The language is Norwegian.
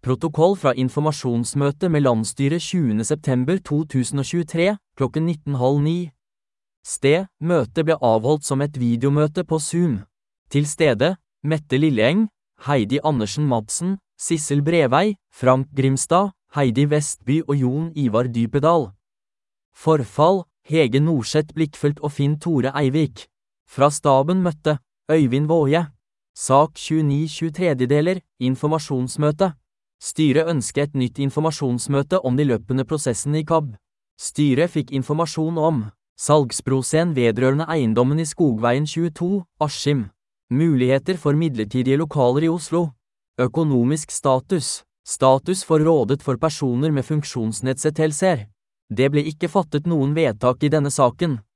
Protokoll fra informasjonsmøte med landsstyret 20. september 2023, klokken 19.30. Sted, møtet ble avholdt som et videomøte på Zoom. Til stede, Mette Lilleeng, Heidi Andersen Madsen, Sissel Brevei, Frank Grimstad, Heidi Vestby og Jon Ivar Dypedal. Forfall, Hege Norseth Blikkfeldt og Finn Tore Eivik. Fra staben møtte, Øyvind Våje. Sak 29/23, informasjonsmøte. Styret ønsker et nytt informasjonsmøte om de løpende prosessene i KAB. Styret fikk informasjon om salgsprosen vedrørende eiendommen i Skogveien 22, Askim. Muligheter for midlertidige lokaler i Oslo. Økonomisk status. Status for rådet for personer med funksjonsnedsettelser. Det ble ikke fattet noen vedtak i denne saken.